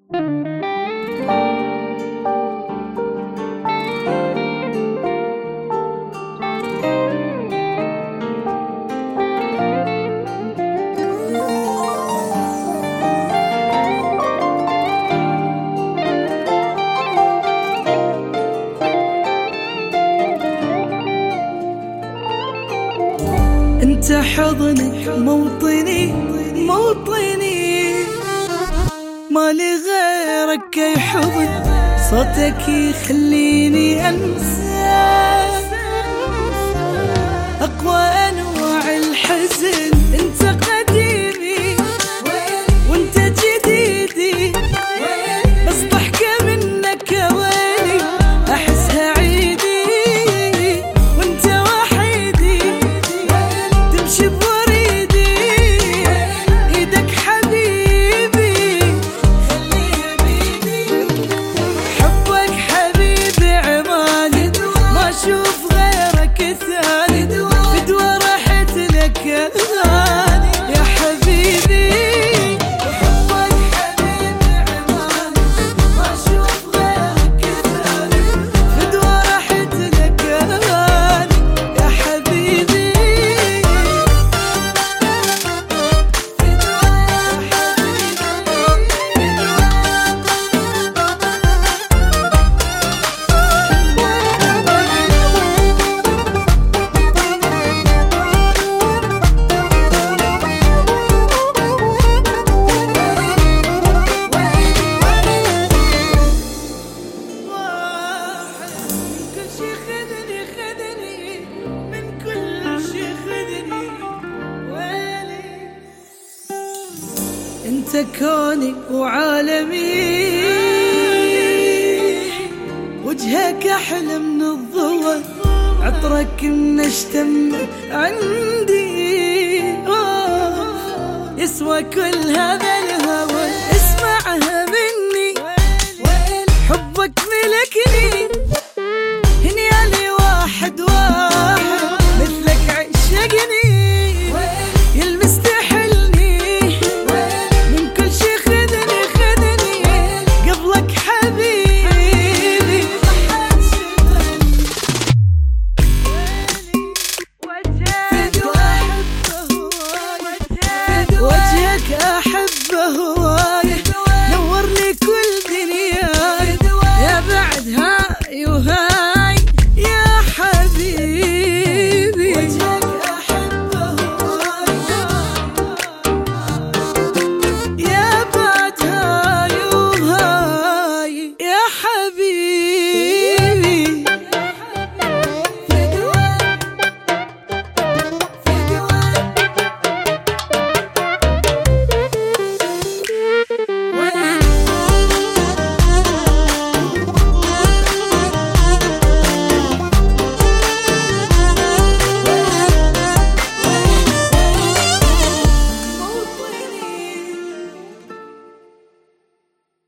انت حضنك موطني موطني، مالي غيرك اي حضن، صوتك يخليني انسى اقوى انواع الحزن. انت قديمي وانت جديدي، بس ضحكة منك يا ويلي احسها عيدي، وانت وحيدي تمشي بوريدي، ايدك حبيبي خليها بيدي، حبك حبيبي عماني، ما اشوف غيرك ثاني، فدوى راحت لك اغاني يا حبيبي. حبك حبيبي عماني، ما اشوف غيرك ثاني، فدوى راحت لك اغاني يا حبيبي. انت كوني وعالمي، وجهك احلى من الضوء، عطرك نشتم عندي، يسوى كل هذا